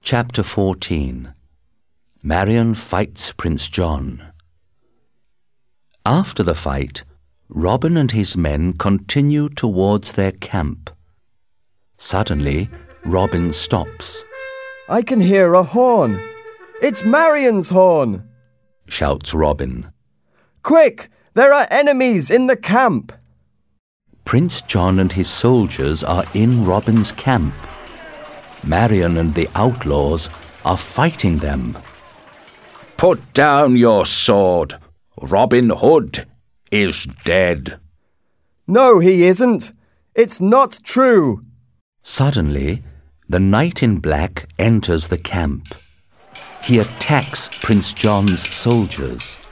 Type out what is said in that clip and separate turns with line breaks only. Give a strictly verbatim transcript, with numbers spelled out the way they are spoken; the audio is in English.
Chapter fourteen. Marian fights Prince John. After the fight, Robin and his men continue towards their camp. Suddenly, Robin stops.
"I can hear a horn. It's Marian's horn!"
shouts Robin.
"Quick! There are enemies in the camp!"
Prince John and his soldiers are in Robin's camp. Marian and the outlaws are fighting them.
"Put down your sword. Robin Hood is dead."
"No, he isn't. It's not true."
Suddenly, the knight in black enters the camp. He attacks Prince John's soldiers.